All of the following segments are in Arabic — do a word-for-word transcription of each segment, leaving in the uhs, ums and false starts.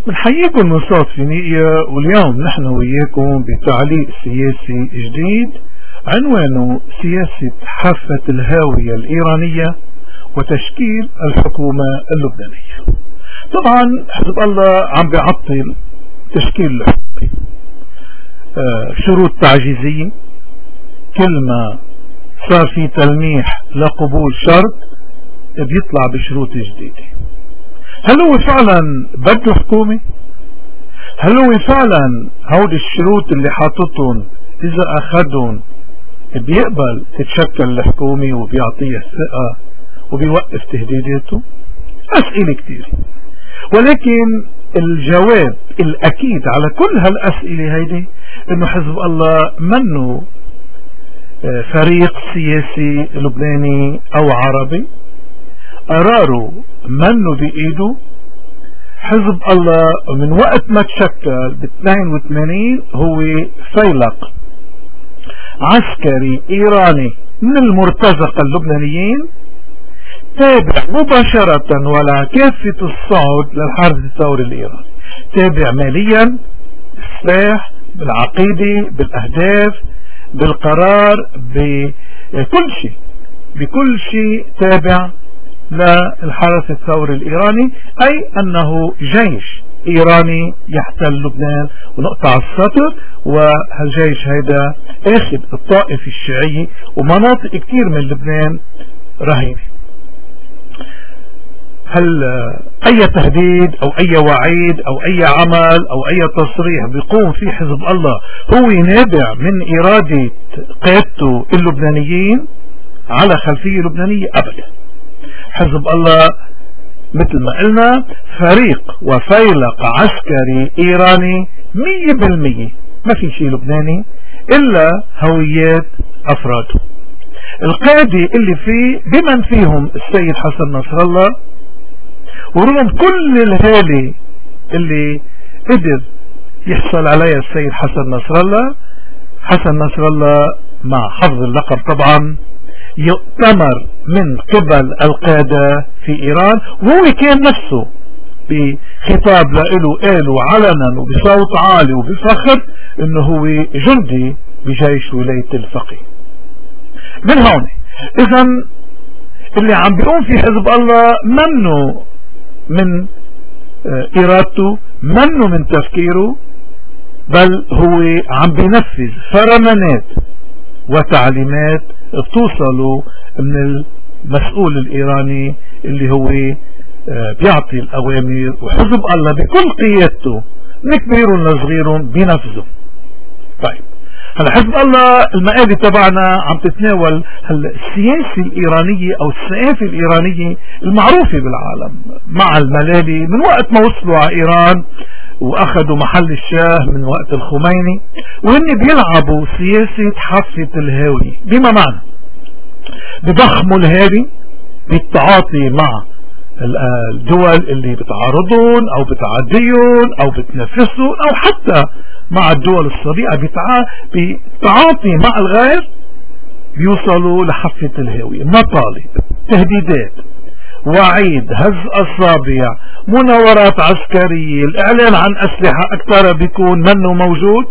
بنحييكم من صوت فينيقيا، واليوم نحن وياكم بتعليق سياسي جديد عنوانه سياسة حافة الهاوية الإيرانية وتشكيل الحكومة اللبنانية. طبعا حزب الله عم بيعطل تشكيل الحكومة، آه شروط تعجيزية، كل ما صار في تلميح لقبول شرط بيطلع بشروط جديدة. هل هو فعلا بده حكومة؟ هل هو فعلا هود الشروط اللي حاططهم اذا اخذهم بيقبل تتشكل الحكومة وبيعطيها الثقة وبيوقف تهديداته؟ اسئلة كتير، ولكن الجواب الاكيد على كل هالاسئلة هيدي انه حزب الله منه فريق سياسي لبناني او عربي، قراره منه بإيده. حزب الله من وقت ما تشكل ب اثنين وثمانين هو فيلق عسكري إيراني من المرتزقة اللبنانيين، تابع مباشرة ولا كافة الصعود للحرس الثوري الإيراني، تابع ماليا، بالسلاح، بالعقيدة، بالأهداف، بالقرار، بكل شيء بكل شيء تابع للحرس الثوري الإيراني، أي أنه جيش إيراني يحتل لبنان ونقطع السطر. وهالجيش هيدا اخذ الطائفة الشيعية ومناطق كتير من لبنان رهينة. هل أي تهديد أو أي وعيد أو أي عمل أو أي تصريح بيقوم فيه حزب الله هو نابع من إرادة قيادته اللبنانيين على خلفية لبنانية؟ أبدا. حزب الله مثل ما قلنا فريق وفيلق عسكري إيراني مية بالمية، ما في شيء لبناني إلا هويات أفراده. القادة اللي فيه بمن فيهم السيد حسن نصر الله، ورغم كل الهالة اللي قدر يحصل عليها السيد حسن نصر الله، حسن نصر الله مع حفظ اللقب طبعا يؤتمر من قبل القادة في إيران، وهو كان نفسه بخطاب له قالوا علنا وبصوت عالي وبفخر انه هو جندي بجيش ولاية الفقيه. من هون اذا اللي عم بيقوم في حزب الله منه من ارادته، منه من تفكيره، بل هو عم بينفذ فرمانات وتعليمات بتوصلوا من المسؤول الإيراني اللي هو بيعطي الأوامر، وحزب الله بكل قيادته من كبير لصغير بينفذه. طيب هلا حزب الله المقالة تبعنا عم تتناول السياسة الإيرانية أو الثقافة الإيرانية المعروفة بالعالم مع الملالي من وقت ما وصلوا على إيران واخذوا محل الشاه من وقت الخميني، وهن بيلعبوا سياسة حافة الهاوية. بما معنى بضخموا الهاوي بالتعاطي مع الدول اللي بتعارضون او بتعاديون او بتنافسون او حتى مع الدول الصديقة بتعاطي مع الغير، بيوصلوا لحافة الهاوية. مطالب، تهديدات، وعيد، هز أصابع، مناورات عسكرية، الإعلان عن أسلحة أكثر بيكون منه موجود،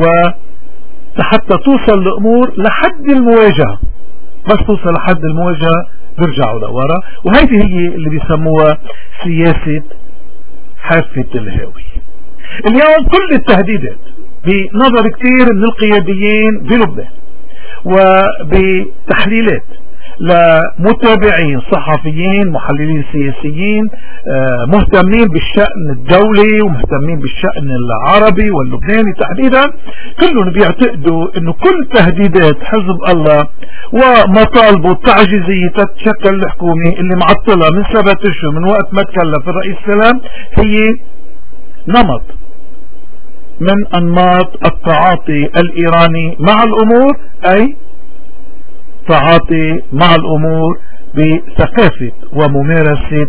وحتى توصل الأمور لحد المواجهة. بس توصل لحد المواجهة بيرجعوا لورا، وهذه هي اللي بيسموها سياسة حافة الهاوي. اليوم كل التهديدات بنظر كثير من القياديين بلبنان وبتحليلات لمتابعين صحفيين محللين سياسيين مهتمين بالشأن الدولي ومهتمين بالشأن العربي واللبناني تحديدا، كلهم بيعتقدوا انه كل تهديدات حزب الله ومطالبه التعجيزية تتشكل الحكومة اللي معطلة من سبعة اشهر من وقت ما تكلف الرئيس سلام هي نمط من انماط التعاطي الإيراني مع الامور، اي تعاطي مع الأمور بثقافة وممارسة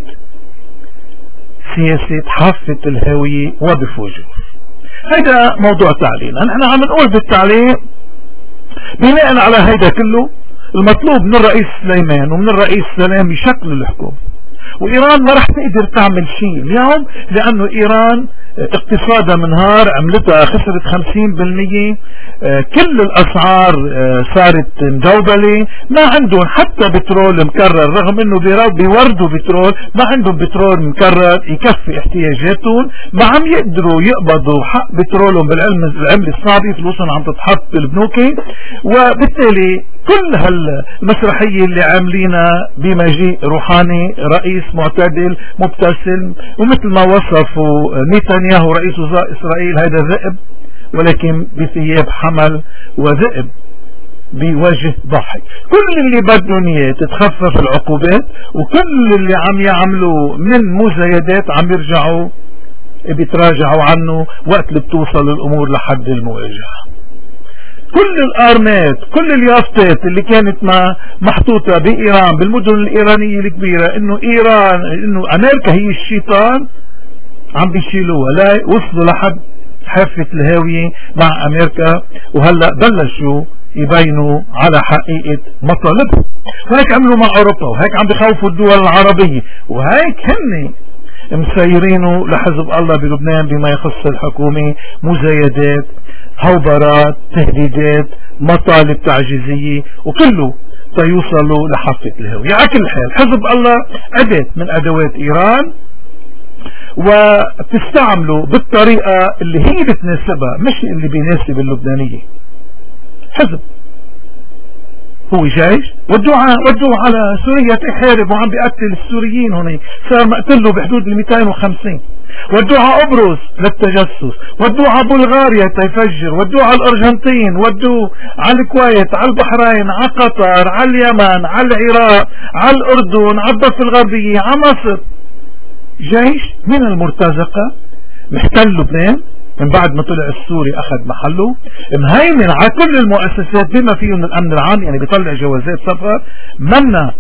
سياسة حافة الهاوية وبفجور. هيدا موضوع تعليقنا. نحن عم نقول بالتعليق بناء على هيدا كله المطلوب من الرئيس سليمان ومن الرئيس سلام يشكلوا الحكومة، وإيران ما رح تقدر تعمل شيء اليوم، لأنه إيران اقتصادها منهار، عملتها خسرت خمسين بالمية، كل الأسعار صارت مجوبلة، ما عندهم حتى بترول مكرر، رغم انه بيوردوا بترول، ما عندهم بترول مكرر يكفي احتياجاتهم، ما عم يقدروا يقبضوا حق بترولهم بالعلم العملة الصعبة، فلوسهم عم تتحط بالبنوك، وبالتالي كل هالمسرحية اللي عاملينها بمجيء روحاني رئيس معتدل مبتسم، ومثل ما وصفوا نتنياهو رئيس وزراء إسرائيل هذا ذئب، ولكن بثياب حمل، وذئب بوجه ضحي. كل اللي بدهم اياه تتخفف العقوبات، وكل اللي عم يعملوا من مزايدات عم يرجعوا بيتراجعوا عنه وقت اللي بتوصل الامور لحد المواجهة. كل الارمات، كل اليافطات اللي كانت ما محطوطة بايران بالمدن الايرانية الكبيرة انه ايران انه امريكا هي الشيطان، عم بيشيلوها، لا وصلوا لحد حافة الهاوية مع امريكا، وهلأ بلشوا يبينوا على حقيقة مطالبهم. وهيك عملوا مع اوروبا، وهيك عم بخوفوا الدول العربية، وهيك هن مسيرينه لحزب الله بلبنان بما يخص الحكومة، مزايدات، هوبرات، تهديدات، مطالب تعجيزية، وكله تيوصلوا لحافة الهاوية. على كل حال حزب الله أداة من أدوات إيران، وتستعمله بالطريقة اللي هي بتناسبها، مش اللي بيناسب اللبنانية. حزب هو جيش، ودوه ودوه على سوريا تحارب وعم بيقتل السوريين، هون صار مقتله بحدود ال مئتين وخمسين. ودوه على قبرص للتجسس، ودوه على بلغاريا تيفجر، ودوه على الارجنتين، ودوه على الكويت، على البحرين، على قطر، على اليمن، على العراق، على الاردن، على الضفة الغربية، على مصر. جيش من المرتزقة محتل لبنان من بعد ما طلع السوري اخذ محله، مهيمن على كل المؤسسات بما فيهم الامن العام، يعني بيطلع جوازات سفر منا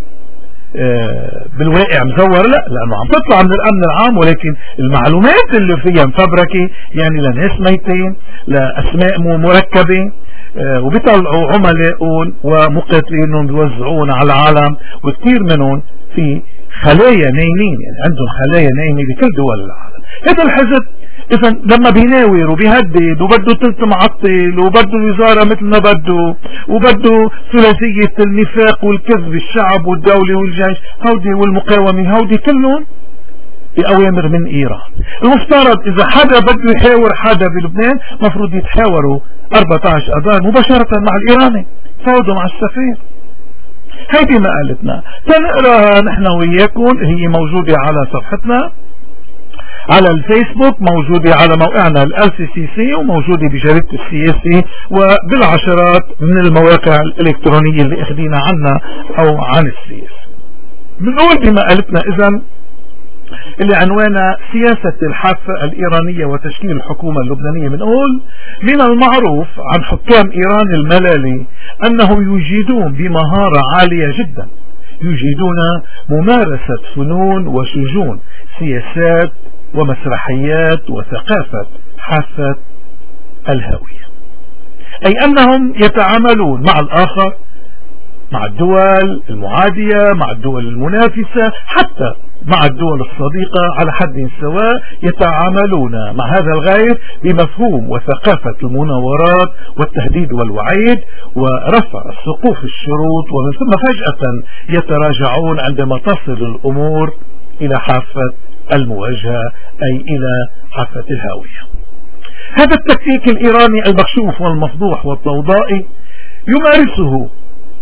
آه بالواقع مزور، لا لانه عم تطلع من الامن العام، ولكن المعلومات اللي فيها مفبركة، يعني لناس ميتين، لاسماء مركبة، آه وبيطلعوا عملائهم ومقاتلينهم بيوزعون على العالم، وكثير منهم في خلايا نايمين، يعني عندهم خلايا نايمة بكل دول العالم. هذا الحزب إذا لما بيناور وبيهدد وبده تلت معطل وبده الوزارة مثل ما بده وبده ثلاثية النفاق والكذب، الشعب والدولة والجيش هودي والمقاومة هودي كلهم بأوامر من إيران. المفترض إذا حدا بده يحاور حدا بلبنان مفروض يتحاوروا أربعة عشر أذار مباشرة مع الإيراني، فوضوا مع السفير. هيدي مقالتنا تنقراها نحن وياكم، هي موجودة على صفحتنا على الفيسبوك، موجودة على موقعنا ال سي سي سي، وموجودة بجريدة السياسي وبالعشرات من المواقع الإلكترونية اللي اخدينا عنا أو عن السياسة. بنقول بمقالتنا إذن اللي عنوانها سياسة الحافة الإيرانية وتشكيل الحكومة اللبنانية، بنقول من المعروف عن حكام إيران الملالي أنهم يجيدون بمهارة عالية جدا، يجيدون ممارسة فنون وشجون، سياسات ومسرحيات وثقافة حافة الهاوية، أي أنهم يتعاملون مع الآخر، مع الدول المعادية، مع الدول المنافسة، حتى مع الدول الصديقة على حد سواء، يتعاملون مع هذا الغير بمفهوم وثقافة المناورات والتهديد والوعيد ورفع سقوف الشروط، ومن ثم فجأة يتراجعون عندما تصل الأمور إلى حافة المواجهة، أي إلى حافة الهاوية. هذا التكتيك الإيراني المكشوف والمفضوح والضوضائي يمارسه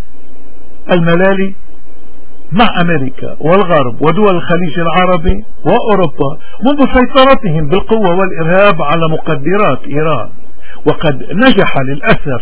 الملالي مع أمريكا والغرب ودول الخليج العربي وأوروبا منذ سيطرتهم بالقوة والإرهاب على مقدرات إيران، وقد نجح للأسف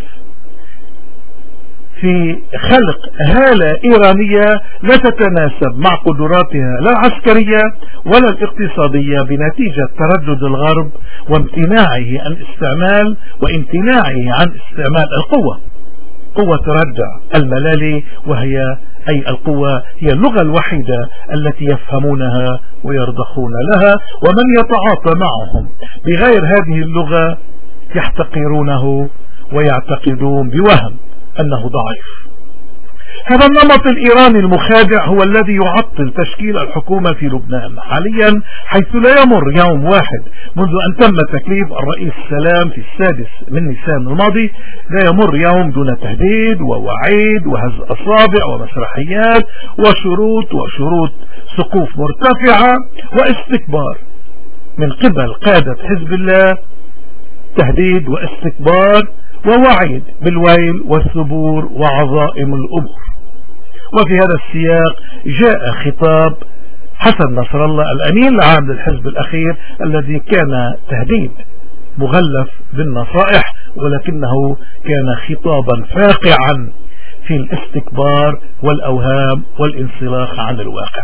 في خلق هالة إيرانية لا تتناسب مع قدراتها لا العسكرية ولا الاقتصادية، بنتيجة تردد الغرب وامتناعه عن استعمال وامتناعه عن استعمال القوة. قوة تردع الملالي، وهي أي القوة هي اللغة الوحيدة التي يفهمونها ويرضخون لها، ومن يتعاطى معهم بغير هذه اللغة يحتقرونه ويعتقدون بوهم أنه ضعيف. هذا النمط الإيراني المخادع هو الذي يعطل تشكيل الحكومة في لبنان حاليا، حيث لا يمر يوم واحد منذ أن تم تكليف الرئيس سلام في السادس من نيسان الماضي، لا يمر يوم دون تهديد ووعيد وهز أصابع ومسرحيات وشروط وشروط سقوف مرتفعة واستكبار من قبل قادة حزب الله، تهديد واستكبار ووعيد بالويل والثبور وعظائم الأمور. وفي هذا السياق جاء خطاب حسن نصر الله الأمين العام للحزب الأخير الذي كان تهديد مغلف بالنصائح، ولكنه كان خطابا فاقعا في الاستكبار والأوهام والانسلاخ عن الواقع.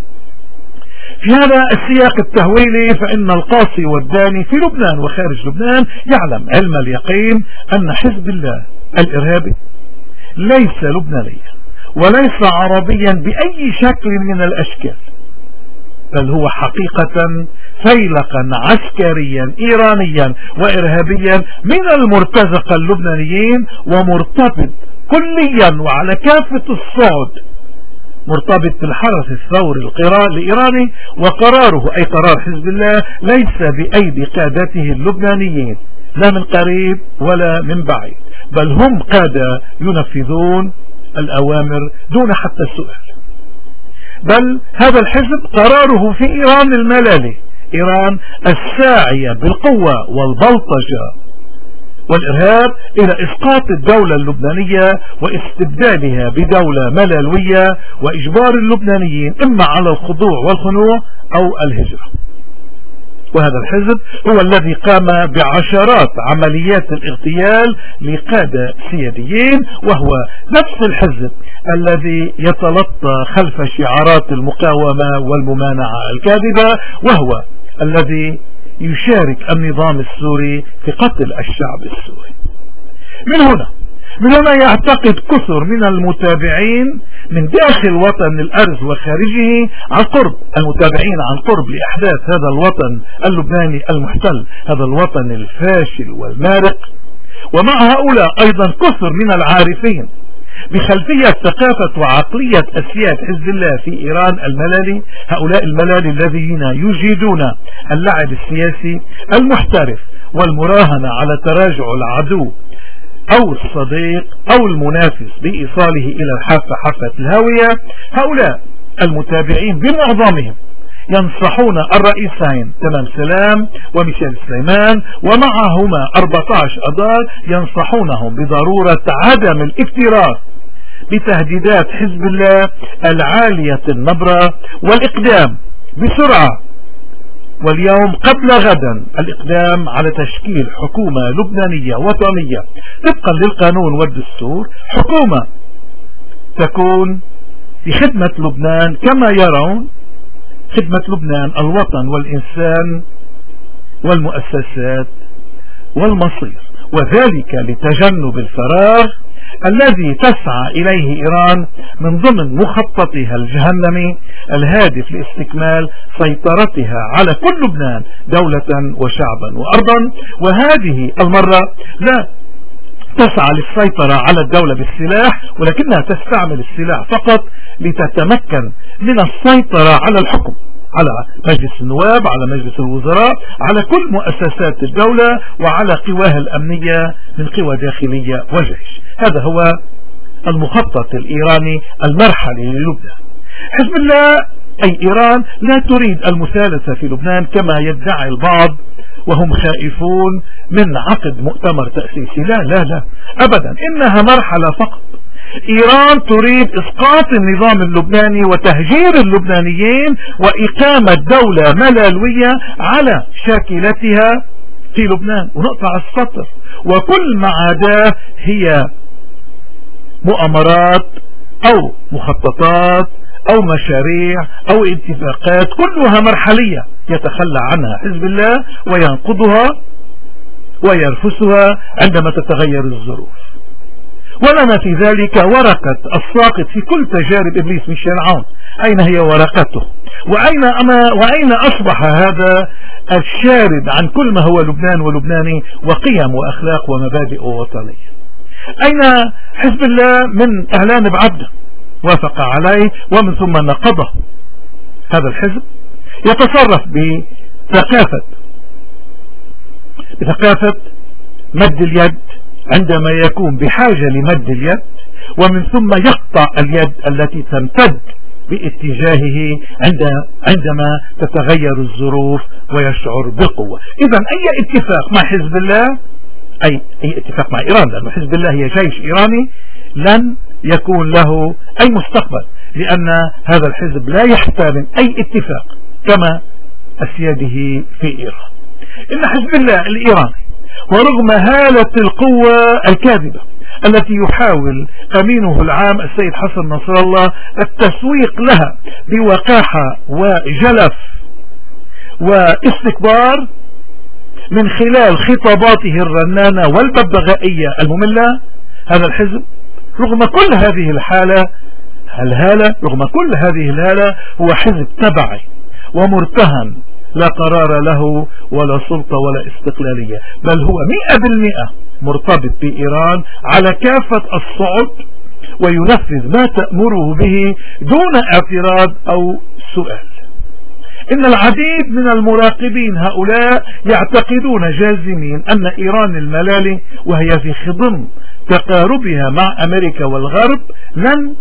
في هذا السياق التهويلي فإن القاصي والداني في لبنان وخارج لبنان يعلم علم اليقين أن حزب الله الإرهابي ليس لبنانيا وليس عربيا بأي شكل من الأشكال، بل هو حقيقة فيلقا عسكريا إيرانيا وإرهابيا من المرتزقة اللبنانيين، ومرتبط كليا وعلى كافة الصعد مرتبط بالحرس الثوري الإيراني، وقراره أي قرار حزب الله ليس بأيدي قادته اللبنانيين لا من قريب ولا من بعيد، بل هم قادة ينفذون الأوامر دون حتى السؤال. بل هذا الحزب قراره في إيران الملالي، إيران الساعية بالقوة والبلطجة والإرهاب إلى إسقاط الدولة اللبنانية واستبدالها بدولة ملالوية وإجبار اللبنانيين إما على الخضوع والخنوع أو الهجرة. وهذا الحزب هو الذي قام بعشرات عمليات الاغتيال لقادة سياديين، وهو نفس الحزب الذي يتلطى خلف شعارات المقاومة والممانعة الكاذبة، وهو الذي يشارك النظام السوري في قتل الشعب السوري. من هنا من هنا يعتقد كثر من المتابعين من داخل وطن الأرز وخارجه عن قرب، المتابعين عن قرب لأحداث هذا الوطن اللبناني المحتل، هذا الوطن الفاشل والمارق، ومع هؤلاء أيضا كثر من العارفين بخلفية ثقافة وعقلية أسياد حزب الله في إيران الملالي، هؤلاء الملالي الذين يجيدون اللعب السياسي المحترف والمراهنة على تراجع العدو أو الصديق أو المنافس بإيصاله إلى الحافة حافة الهاوية. هؤلاء المتابعين بمعظمهم ينصحون الرئيسين تمام سلام وميشيل سليمان ومعهما أربعة عشر أذار، ينصحونهم بضرورة عدم الاكتراث بتهديدات حزب الله العالية النبرة والإقدام بسرعة واليوم قبل غدا الإقدام على تشكيل حكومة لبنانية وطنية طبقا للقانون والدستور، حكومة تكون في خدمة لبنان كما يرون خدمة لبنان الوطن والإنسان والمؤسسات والمصير، وذلك لتجنب الفراغ الذي تسعى إليه إيران من ضمن مخططها الجهنمي الهادف لاستكمال سيطرتها على كل لبنان دولة وشعبا وأرضا. وهذه المرة لا تسعى للسيطرة على الدولة بالسلاح، ولكنها تستعمل السلاح فقط لتتمكن من السيطرة على الحكم، على مجلس النواب، على مجلس الوزراء، على كل مؤسسات الدولة وعلى قواها الأمنية من قوى داخلية وجيش. هذا هو المخطط الإيراني المرحلي للبنان. حزب الله أي إيران لا تريد المثالثة في لبنان كما يدعي البعض وهم خائفون من عقد مؤتمر تأسيسي. لا لا لا أبدا، إنها مرحلة فقط. إيران تريد إسقاط النظام اللبناني وتهجير اللبنانيين وإقامة دولة ملالوية على شاكلتها في لبنان، ونقطع السطر. وكل ما عداه هي مؤامرات أو مخططات أو مشاريع أو اتفاقات كلها مرحلية يتخلى عنها حزب الله وينقضها ويرفسها عندما تتغير الظروف. ولنا في ذلك ورقة الساقط في كل تجارب إبليس ميشيل عون. أين هي ورقته؟ وأين, أما وأين أصبح هذا الشارد عن كل ما هو لبنان ولبناني وقيم وأخلاق ومبادئ وطنية؟ أين حزب الله من إعلان بعبده؟ وافق عليه ومن ثم نقضه. هذا الحزب يتصرف بثقافة بثقافة مد اليد عندما يكون بحاجة لمد اليد، ومن ثم يقطع اليد التي تمتد باتجاهه عندما تتغير الظروف ويشعر بالقوة. إذا أي اتفاق مع حزب الله، أي, أي اتفاق مع إيران، لأن حزب الله هي جيش إيراني، لن يكون له أي مستقبل، لأن هذا الحزب لا يحترم أي اتفاق كما أسياده في إيران. إن حزب الله الإيراني ورغم هالة القوة الكاذبة التي يحاول أمينه العام السيد حسن نصر الله التسويق لها بوقاحة وجلف واستكبار من خلال خطاباته الرنانة والببغائية المملة، هذا الحزب رغم كل هذه الحالة الهالة رغم كل هذه الهالة هو حزب تبعي ومرتهن، لا قرار له ولا سلطة ولا استقلالية، بل هو مئة بالمئة مرتبط بإيران على كافة الصعد وينفذ ما تأمره به دون اعتراض أو سؤال. إن العديد من المراقبين هؤلاء يعتقدون جازمين أن إيران الملالي وهي في خضم تقاربها مع أمريكا والغرب لن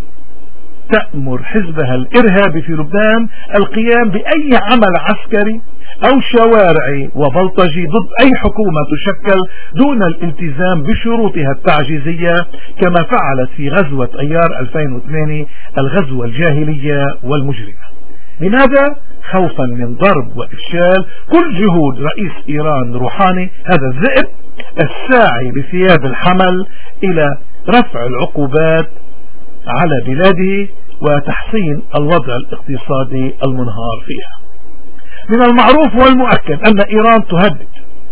تأمر حزبها الإرهابي في لبنان القيام بأي عمل عسكري أو شوارعي وبلطجي ضد أي حكومة تشكل دون الالتزام بشروطها التعجيزية كما فعلت في غزوة أيار ألفين وثمانية الغزوة الجاهلية والمجرمة. لماذا؟ خوفا من ضرب وإفشال كل جهود رئيس إيران روحاني، هذا الذئب الساعي بثياب الحمل إلى رفع العقوبات على بلاده وتحسين الوضع الاقتصادي المنهار فيها. من المعروف والمؤكد أن إيران تهدد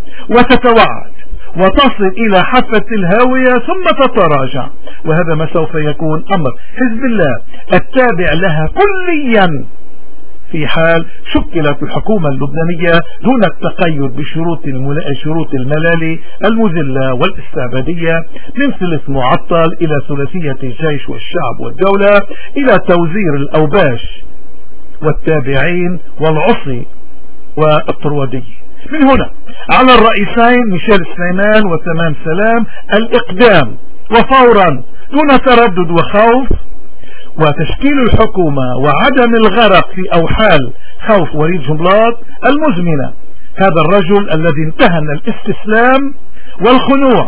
وتتوعد وتصل إلى حافة الهاوية ثم تتراجع، وهذا ما سوف يكون أمر حزب الله التابع لها كليا في حال شكلت الحكومة اللبنانية دون التقيد بشروط شروط الملالي المذلة والاستعبادية من ثلث معطل إلى ثلاثية الجيش والشعب والدولة إلى توزير الأوباش والتابعين والعصي والطروادي. من هنا على الرئيسين ميشيل سليمان وتمام سلام الإقدام وفورا دون تردد وخوف وتشكيل الحكومة وعدم الغرق في أوحال خوف وليد جنبلاط المزمنة، هذا الرجل الذي امتهن الاستسلام والخنوع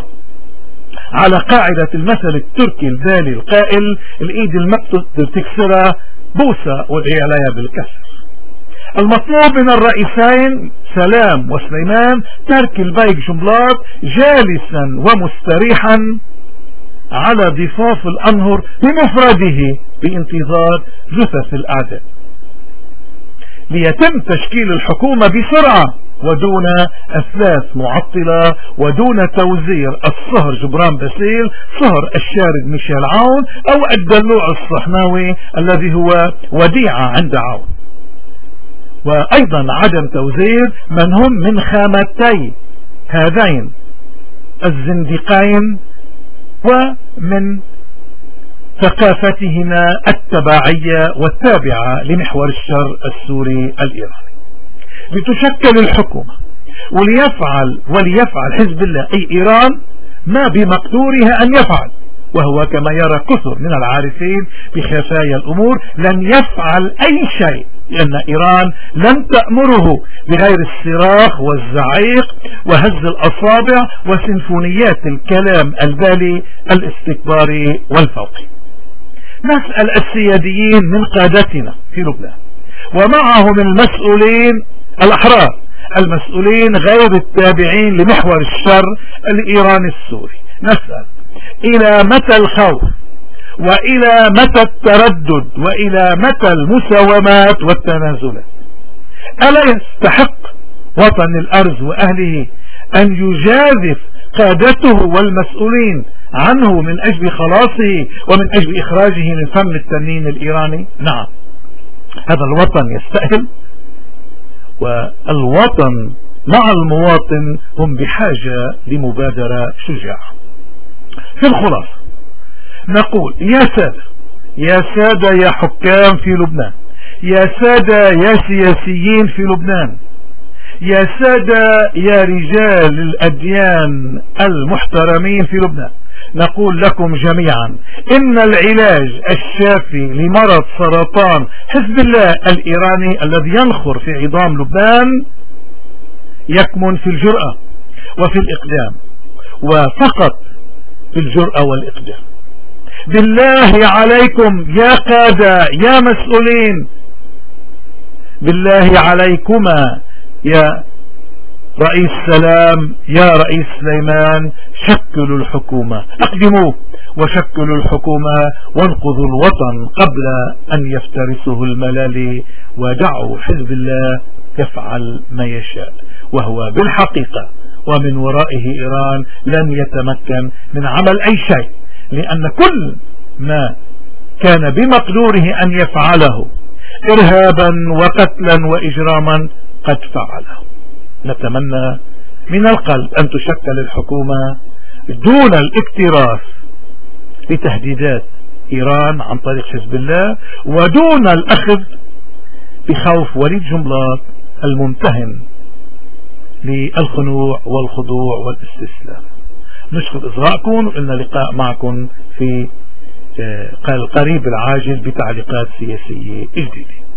على قاعدة المثل التركي البالي القائل الإيد المكتوب تكسرها بوسة والعيالية بالكسر. المطلوب من الرئيسين سلام وسليمان ترك البيك جنبلاط جالسا ومستريحا على ضفاف الأنهر بمفرده بانتظار جثث الأعداء ليتم تشكيل الحكومة بسرعة ودون أثلاث معطلة ودون توزير الصهر جبران باسيل صهر الشارد ميشيل عون أو الدلوع الصحناوي الذي هو وديعة عند عون، وأيضا عدم توزير من هم من خامتي هذين الزنديقين ومن ثقافتهما التبعية والتابعة لمحور الشر السوري الإيراني لتشكل الحكومة وليفعل وليفعل حزب الله أي إيران ما بمقدورها أن يفعل، وهو كما يرى كثر من العارفين بخفايا الأمور لن يفعل أي شيء، لأن إيران لن تأمره بغير الصراخ والزعيق وهز الأصابع وسيمفونيات الكلام البالي الاستكباري والفوقي. نسأل السياديين من قادتنا في لبنان ومعهم المسؤولين الأحرار المسؤولين غير التابعين لمحور الشر الإيراني السوري، نسأل إلى متى الخوف وإلى متى التردد وإلى متى المساومات والتنازلات؟ ألا يستحق وطن الأرز وأهله أن يجازف قادته والمسؤولين عنه من أجل خلاصه ومن أجل إخراجه من فم التنين الإيراني؟ نعم، هذا الوطن يستأهل، والوطن مع المواطن هم بحاجة لمبادرة شجاعة. في الخلاصة نقول يا سادة يا سادة يا حكام في لبنان، يا سادة يا سياسيين في لبنان، يا سادة يا رجال الأديان المحترمين في لبنان، نقول لكم جميعا إن العلاج الشافي لمرض سرطان حزب الله الإيراني الذي ينخر في عظام لبنان يكمن في الجرأة وفي الإقدام، وفقط في الجرأة والإقدام. بالله عليكم يا قادة يا مسؤولين، بالله عليكما يا رئيس سلام يا رئيس سليمان، شكلوا الحكومة، اقدموا وشكلوا الحكومة وانقذوا الوطن قبل أن يفترسه الملالي، ودعوا حزب الله يفعل ما يشاء، وهو بالحقيقة ومن ورائه إيران لن يتمكن من عمل أي شيء، لأن كل ما كان بمقدوره أن يفعله إرهابا وقتلا وإجراما قد فعله. نتمنى من القلب أن تشكل الحكومة دون الاكتراث بتهديدات إيران عن طريق حزب الله، ودون الأخذ بخوف وليد جنبلاط الممتهن للخنوع والخضوع والاستسلام. نشكر إصغائكم، وإلنا لقاء معكم في القريب العاجل بتعليقات سياسية جديدة.